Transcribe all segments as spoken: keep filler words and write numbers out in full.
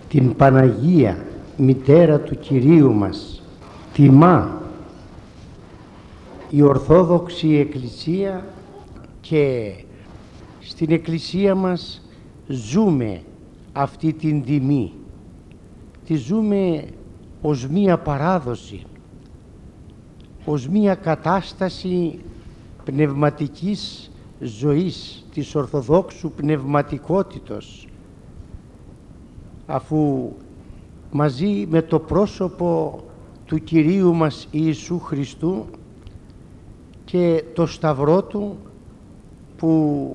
την Παναγία Μητέρα του Κυρίου μας τιμά η Ορθόδοξη Εκκλησία, και στην Εκκλησία μας ζούμε αυτή την τιμή. Τη ζούμε ως μία παράδοση, ως μία κατάσταση πνευματικής ζωής, της Ορθοδόξου πνευματικότητος, αφού μαζί με το πρόσωπο του Κυρίου μας Ιησού Χριστού και το Σταυρό Του, που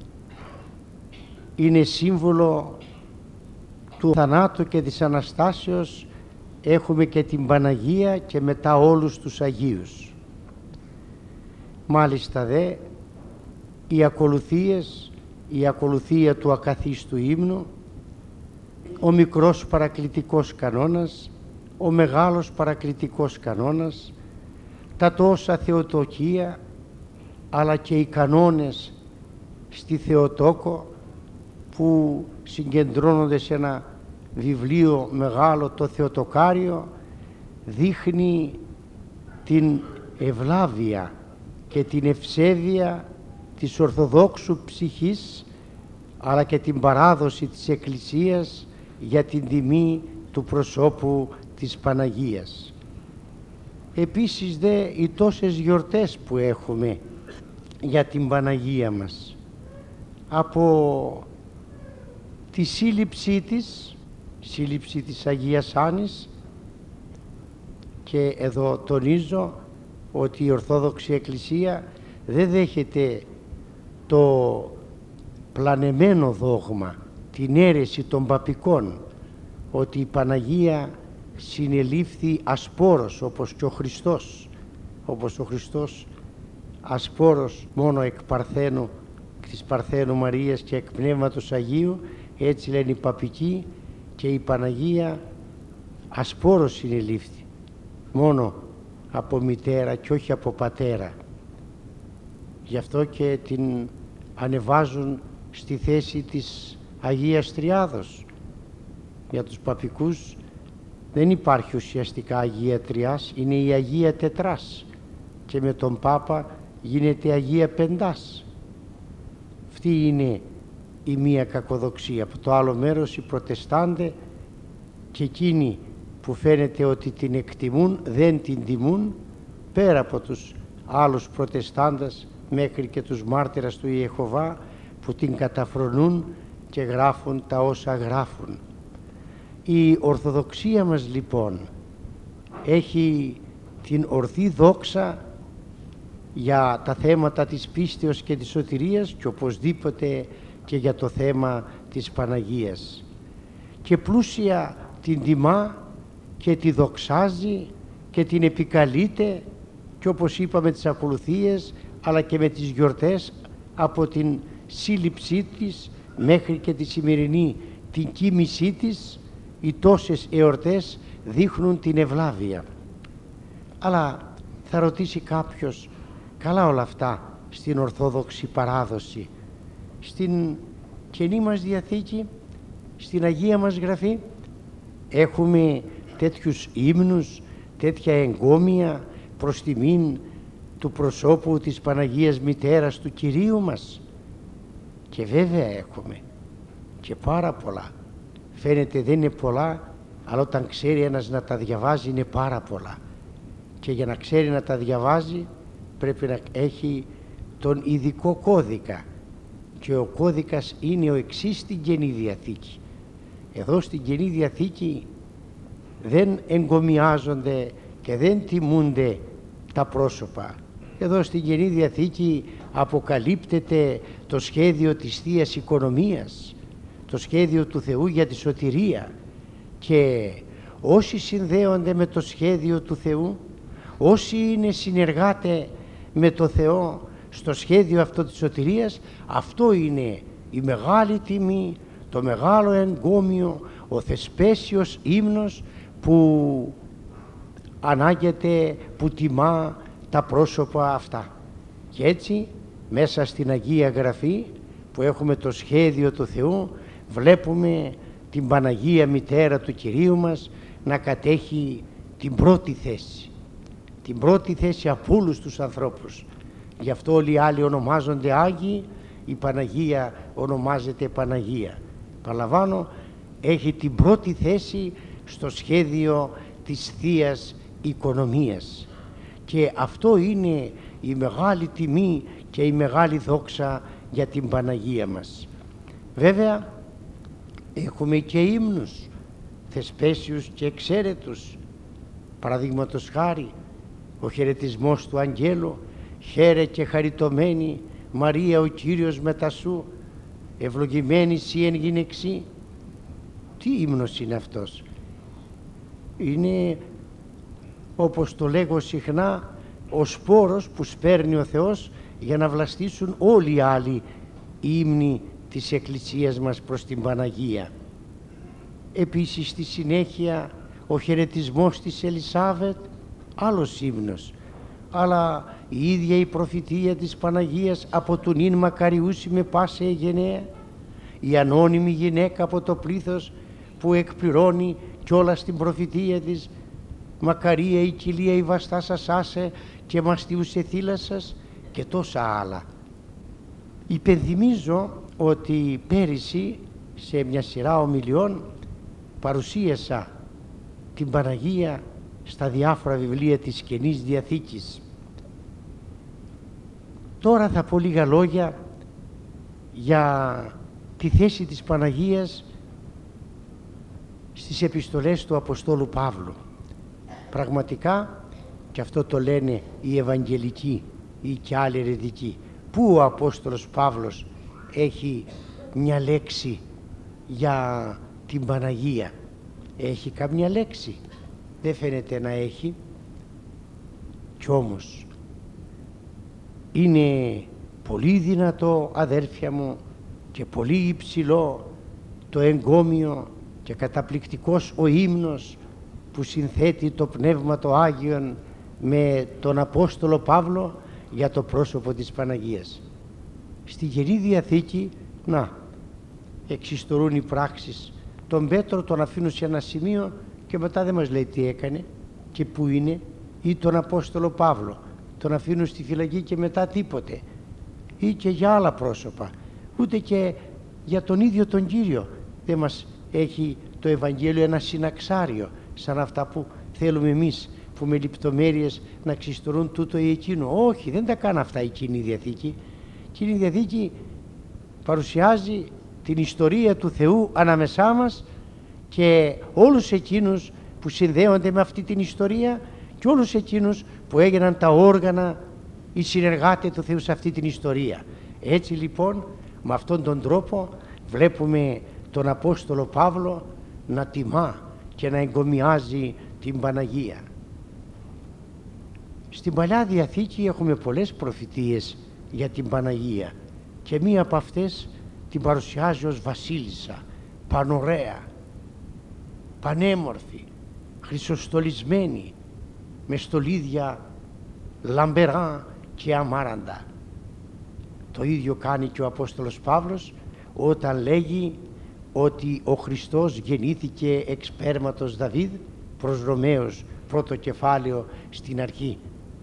είναι σύμβολο του θανάτου και της Αναστάσεως, έχουμε και την Παναγία και μετά όλους τους Αγίους. Μάλιστα δε, οι ακολουθίες, η ακολουθία του ακαθίστου ύμνου, ο μικρός παρακλητικός κανόνας, ο μεγάλος παρακλητικός κανόνας, τα τόσα Θεοτοκία, αλλά και οι κανόνες στη Θεοτόκο που συγκεντρώνονται σε ένα βιβλίο μεγάλο, το Θεοτοκάριο, δείχνει την ευλάβεια και την ευσέβεια της Ορθοδόξου ψυχής, αλλά και την παράδοση της Εκκλησίας για την τιμή του προσώπου της Παναγίας. Επίσης δε, οι τόσες γιορτές που έχουμε για την Παναγία μας, από τη σύλληψή της, σύλληψη της Αγίας Άννης, και εδώ τονίζω ότι η Ορθόδοξη Εκκλησία δεν δέχεται το πλανεμένο δόγμα, την αίρεση των παπικών, ότι η Παναγία συνελήφθη ασπόρος όπως και ο Χριστός, όπως ο Χριστός ασπόρος μόνο εκ Παρθένου, της Παρθένου Μαρίας και εκ Πνεύματος Αγίου, έτσι λένε οι παπικοί, και η Παναγία ασπόρος συνελήφθη, μόνο από μητέρα και όχι από πατέρα. Γι' αυτό και την ανεβάζουν στη θέση της Αγίας Τριάδος. Για τους παπικούς δεν υπάρχει ουσιαστικά Αγία Τριάς, είναι η Αγία Τετράς, και με τον Πάπα γίνεται Αγία Πεντάς. Αυτή είναι η μία κακοδοξία. Από το άλλο μέρος οι Προτεστάντε και εκείνοι που φαίνεται ότι την εκτιμούν δεν την τιμούν, πέρα από τους άλλους Προτεστάντες μέχρι και τους μάρτυρας του Ιεχωβά, που την καταφρονούν και γράφουν τα όσα γράφουν. Η Ορθοδοξία μας λοιπόν έχει την ορθή δόξα για τα θέματα της πίστεως και της σωτηρίας, και οπωσδήποτε και για το θέμα της Παναγίας, και πλούσια την τιμά και τη δοξάζει και την επικαλείται, και όπως είπαμε τις ακολουθίες αλλά και με τις γιορτές, από την σύλληψή της μέχρι και τη σημερινή την κοίμησή της, οι τόσες εορτές δείχνουν την ευλάβεια. Αλλά θα ρωτήσει κάποιος, καλά όλα αυτά στην Ορθόδοξη παράδοση, στην Καινή μας Διαθήκη, στην Αγία μας Γραφή, έχουμε τέτοιους ύμνους, τέτοια εγκόμια προς τιμήν του προσώπου της Παναγίας Μητέρας του Κυρίου μας? Και βέβαια έχουμε, και πάρα πολλά. Φαίνεται δεν είναι πολλά, αλλά όταν ξέρει ένας να τα διαβάζει είναι πάρα πολλά. Και για να ξέρει να τα διαβάζει πρέπει να έχει τον ειδικό κώδικα, και ο κώδικας είναι ο εξής στην Καινή Διαθήκη. Εδώ στην Καινή Διαθήκη δεν εγκομιάζονται και δεν τιμούνται τα πρόσωπα. Εδώ στην Καινή Διαθήκη αποκαλύπτεται το σχέδιο της Θείας Οικονομίας, το σχέδιο του Θεού για τη σωτηρία, και όσοι συνδέονται με το σχέδιο του Θεού, όσοι είναι συνεργάτες με το Θεό στο σχέδιο αυτό της σωτηρίας, αυτό είναι η μεγάλη τιμή, το μεγάλο εγκόμιο, ο θεσπέσιος ύμνος που ανάγεται, που τιμά τα πρόσωπα αυτά. Και έτσι μέσα στην Αγία Γραφή που έχουμε το σχέδιο του Θεού βλέπουμε την Παναγία Μητέρα του Κυρίου μας να κατέχει την πρώτη θέση. Την πρώτη θέση από όλους τους ανθρώπους. Γι' αυτό όλοι οι άλλοι ονομάζονται Άγιοι, η Παναγία ονομάζεται Παναγία. Παραλαμβάνω, έχει την πρώτη θέση στο σχέδιο της Θείας Οικονομίας. Και αυτό είναι η μεγάλη τιμή και η μεγάλη δόξα για την Παναγία μας. Βέβαια, έχουμε και ύμνους, θεσπέσιους και εξαίρετους. Παραδείγματος χάρη, ο χαιρετισμός του Αγγέλου, «Χαίρε και χαριτωμένη Μαρία ο Κύριος μετά σου, ευλογημένη σύ εν γυναιξί». Τι ύμνος είναι αυτός? Είναι, όπως το λέγω συχνά, ο σπόρος που σπέρνει ο Θεός για να βλαστήσουν όλοι οι άλλοι ύμνοι της Εκκλησίας μας προς την Παναγία. Επίσης στη συνέχεια ο χαιρετισμός της Ελισάβετ, άλλος ύμνος, αλλά η ίδια η προφητεία της Παναγίας από του νυν μακαριούσι με πάσε γενναία, η ανώνυμη γυναίκα από το πλήθος που εκπληρώνει κιόλας την προφητεία της, «Μακαρία η κοιλία η βαστά σας άσε και μαστιούσε θύλα σας», και τόσα άλλα. Υπενθυμίζω ότι πέρυσι σε μια σειρά ομιλιών παρουσίασα την Παναγία στα διάφορα βιβλία της Καινής Διαθήκης. Τώρα θα πω λίγα λόγια για τη θέση της Παναγίας στις επιστολές του Αποστόλου Παύλου. Πραγματικά, και αυτό το λένε οι Ευαγγελικοί ή και άλλοι αιρετικοί, πού ο Απόστολος Παύλος έχει μια λέξη για την Παναγία? Έχει καμιά λέξη? Δεν φαίνεται να έχει. Κι όμως είναι πολύ δυνατό, αδέρφια μου, και πολύ υψηλό το εγκόμιο και καταπληκτικός ο ύμνος που συνθέτει το Πνεύμα το Άγιον με τον Απόστολο Παύλο για το πρόσωπο της Παναγίας. Στη Καινή Διαθήκη, να, εξιστορούν οι πράξεις. Τον Πέτρο τον αφήνουν σε ένα σημείο και μετά δεν μας λέει τι έκανε και πού είναι, ή τον Απόστολο Παύλο τον αφήνουν στη φυλακή και μετά τίποτε, ή και για άλλα πρόσωπα. Ούτε και για τον ίδιο τον Κύριο δεν μας έχει το Ευαγγέλιο ένα συναξάριο σαν αυτά που θέλουμε εμείς, που με λεπτομέρειες να ξιστορούν τούτο ή εκείνο. Όχι, δεν τα κάνει αυτά η Κοινή Διαθήκη. Η Κοινή Διαθήκη παρουσιάζει την ιστορία του Θεού ανάμεσά μας και όλους εκείνους που συνδέονται με αυτή την ιστορία και όλους εκείνους που έγιναν τα όργανα, οι συνεργάτες του Θεού σε αυτή την ιστορία. Έτσι λοιπόν, με αυτόν τον τρόπο βλέπουμε τον Απόστολο Παύλο να τιμά και να εγκομιάζει την Παναγία. Στην Παλιά Διαθήκη έχουμε πολλές προφητείες για την Παναγία και μία από αυτές την παρουσιάζει ως βασίλισσα, πανωραία, πανέμορφη, χρυσοστολισμένη, με στολίδια λαμπερά και αμάραντα. Το ίδιο κάνει και ο Απόστολος Παύλος όταν λέγει ότι ο Χριστός γεννήθηκε εξ σπέρματος Δαβίδ, προς Ρωμαίους πρώτο κεφάλαιο στην αρχή.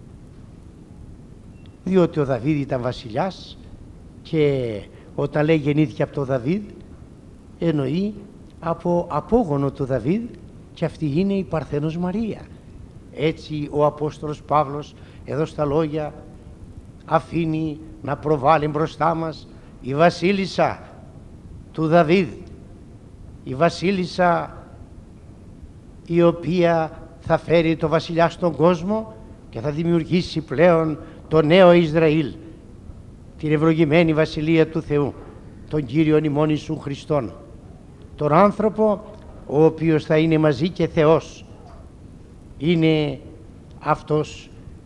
Διότι ο Δαβίδ ήταν βασιλιάς και όταν λέει γεννήθηκε από το Δαβίδ εννοεί από απόγονο του Δαβίδ και αυτή είναι η Παρθένος Μαρία. Έτσι ο Απόστολος Παύλος εδώ στα λόγια αφήνει να προβάλλει μπροστά μας η βασίλισσα του Δαβίδ, η βασίλισσα η οποία θα φέρει το βασιλιά στον κόσμο και θα δημιουργήσει πλέον το νέο Ισραήλ, την ευλογημένη βασιλεία του Θεού, τον Κύριον ημών Ιησούν Χριστόν, τον άνθρωπο ο οποίος θα είναι μαζί και Θεός. Είναι αυτός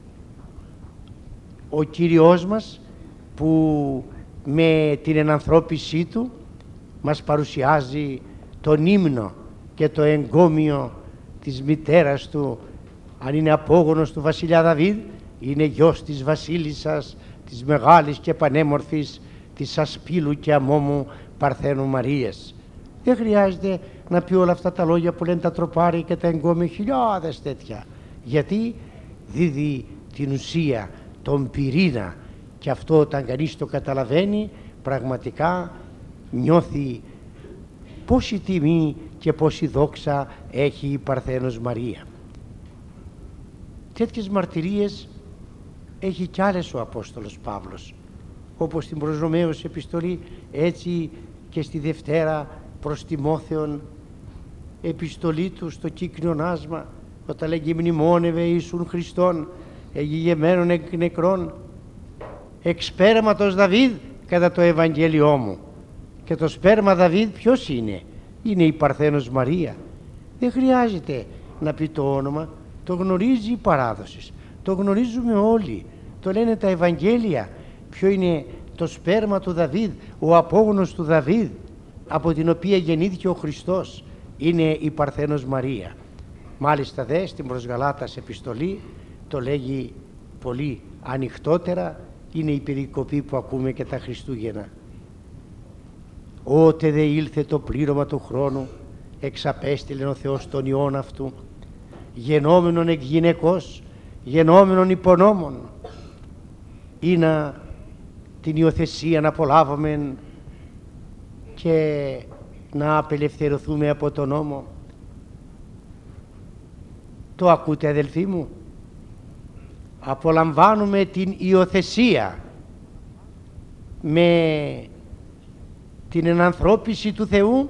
ο Κύριος μας που με την ενανθρώπισή του μας παρουσιάζει τον ύμνο και το εγκόμιο της μητέρας του. Αν είναι απόγονος του βασιλιά Δαβίδ, είναι γιος της βασίλισσας, της μεγάλης και πανέμορφης, της ασπίλου και αμόμου Παρθένου Μαρίας. Δεν χρειάζεται να πει όλα αυτά τα λόγια που λένε τα τροπάρια και τα εγκόμια, χιλιάδες τέτοια. Γιατί δίδει την ουσία, τον πυρήνα, και αυτό όταν κανείς το καταλαβαίνει, πραγματικά νιώθει πόση τιμή και πόση δόξα έχει η Παρθένος Μαρία. Τέτοιες μαρτυρίες έχει κι άλλες ο Απόστολος Παύλος, όπως στην προς Ρωμαίους επιστολή, έτσι και στη Δευτέρα προς Τιμόθεον επιστολή του στο κύκνιον άσμα, όταν λέγει μνημόνευε Ιησούν Χριστόν εγιγεμένων εκ νεκρών, εξ σπέρματος Δαβίδ κατά το Ευαγγέλιό μου. Και το σπέρμα Δαβίδ ποιος είναι? Είναι η Παρθένος Μαρία. Δεν χρειάζεται να πει το όνομα, το γνωρίζει η παράδοση, το γνωρίζουμε όλοι, το λένε τα Ευαγγέλια. Ποιο είναι το σπέρμα του Δαβίδ, ο απόγονος του Δαβίδ, από την οποία γεννήθηκε ο Χριστός, είναι η Παρθένος Μαρία. Μάλιστα δε στην προς Γαλάτας επιστολή το λέγει πολύ ανοιχτότερα, είναι η περικοπή που ακούμε και τα Χριστούγεννα. Ότε δε ήλθε το πλήρωμα του χρόνου, εξαπέστειλεν ο Θεός τον Υιόν αυτού, γενόμενον εκ γυναικός, γενόμενον υπονόμων, ή να την υιοθεσία να απολάβουμε και να απελευθερωθούμε από τον νόμο. Το ακούτε αδελφοί μου? Απολαμβάνουμε την υιοθεσία με την ενανθρώπιση του Θεού,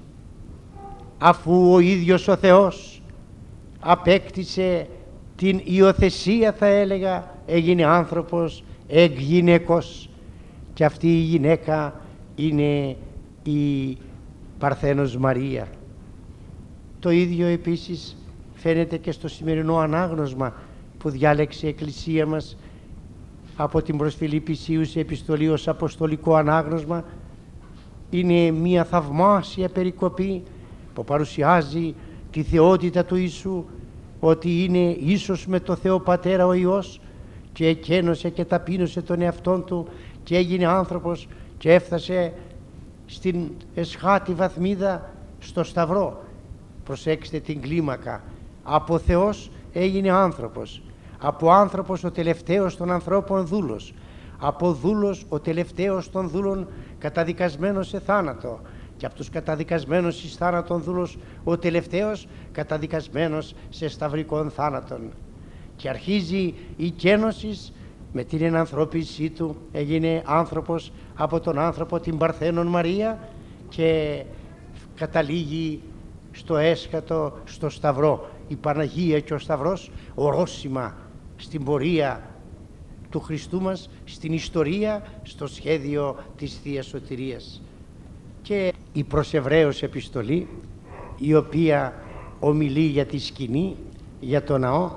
αφού ο ίδιος ο Θεός απέκτησε την υιοθεσία, θα έλεγα, έγινε άνθρωπος εκ γυναικός, και αυτή η γυναίκα είναι η Παρθένος Μαρία. Το ίδιο επίσης φαίνεται και στο σημερινό ανάγνωσμα που διάλεξε η Εκκλησία μας από την προς Φιλιππισίους επιστολή ως αποστολικό ανάγνωσμα. Είναι μια θαυμάσια περικοπή που παρουσιάζει τη θεότητα του Ιησού, ότι είναι ίσος με το Θεό Πατέρα ο Υιός, και εκένωσε και ταπείνωσε τον εαυτόν του και έγινε άνθρωπος και έφτασε στην εσχάτη βαθμίδα, στο Σταυρό. Προσέξτε την κλίμακα. Από Θεός έγινε άνθρωπος, από άνθρωπος ο τελευταίος των ανθρώπων δούλος, από δούλος ο τελευταίος των δούλων καταδικασμένος σε θάνατο, και από τους καταδικασμένους εις θάνατον δούλος ο τελευταίος καταδικασμένος σε σταυρικών θάνατον. Και αρχίζει η κένωση με την ενανθρώπισή του, έγινε άνθρωπος από τον άνθρωπο την Παρθένον Μαρία και καταλήγει στο έσχατο, στο Σταυρό. Η Παναγία και ο Σταυρός ορόσημα στην πορεία του Χριστού μας, στην ιστορία, στο σχέδιο της Θείας Σωτηρίας. Και η προς Εβραίους επιστολή, η οποία ομιλεί για τη σκηνή, για το ναό,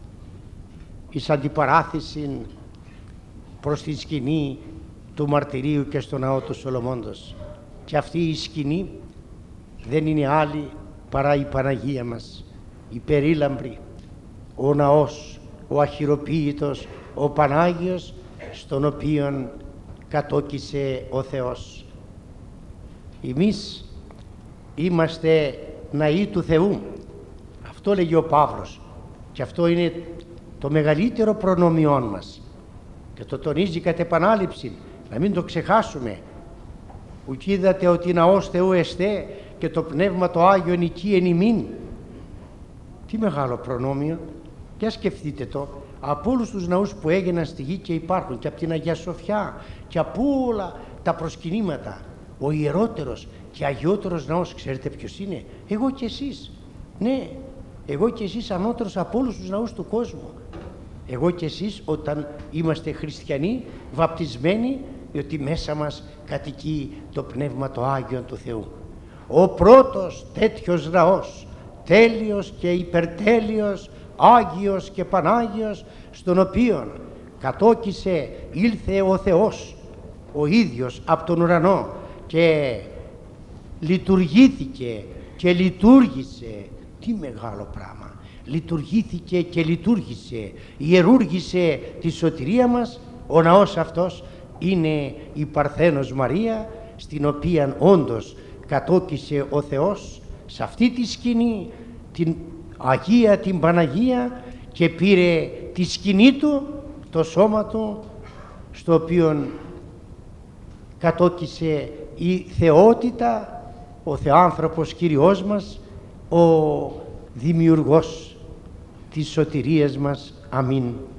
εις αντιπαράθεση προς τη σκηνή του μαρτυρίου και στο ναό του Σολομώντος. Και αυτή η σκηνή δεν είναι άλλη παρά η Παναγία μας, η περίλαμπρη, ο ναός, ο αχυροποίητος, ο Πανάγιος, στον οποίον κατόκισε ο Θεός. Εμείς είμαστε ναοί του Θεού, αυτό λέγει ο Παύλος, και αυτό είναι το μεγαλύτερο προνομιόν μας, και το τονίζει κατ' επανάληψη, να μην το ξεχάσουμε. Ουκ είδατε ότι ναός Θεού εστέ και το Πνεύμα το Άγιον εκεί εν ημίν. Τι μεγάλο προνόμιο! Για σκεφτείτε το, από όλους τους ναούς που έγιναν στη γη και υπάρχουν, και από την Αγία Σοφιά και από όλα τα προσκυνήματα, ο ιερότερος και αγιότερος ναός, ξέρετε ποιος είναι? Εγώ και εσείς. Ναι, εγώ και εσείς, ανώτερος από όλους τους ναούς του κόσμου. Εγώ και εσείς όταν είμαστε χριστιανοί, βαπτισμένοι, διότι μέσα μας κατοικεί το Πνεύμα το Άγιον του Θεού. Ο πρώτος τέτοιος ναός, τέλειος και υπερτέλειος, Άγιος και Πανάγιος, στον οποίον κατόκισε, ήλθε ο Θεός ο ίδιος από τον ουρανό και λειτουργήθηκε και λειτουργήσε. Τι μεγάλο πράγμα! Λειτουργήθηκε και λειτουργήσε, ιερούργησε τη σωτηρία μας. Ο ναός αυτός είναι η Παρθένος Μαρία, στην οποία όντως κατόκισε ο Θεός σε αυτή τη σκηνή, την Αγία, την Παναγία, και πήρε τη σκηνή του, το σώμα του, στο οποίο κατόκισε η θεότητα, ο Θεάνθρωπος Κύριος μας, ο Δημιουργός της σωτηρίας μας. Αμήν.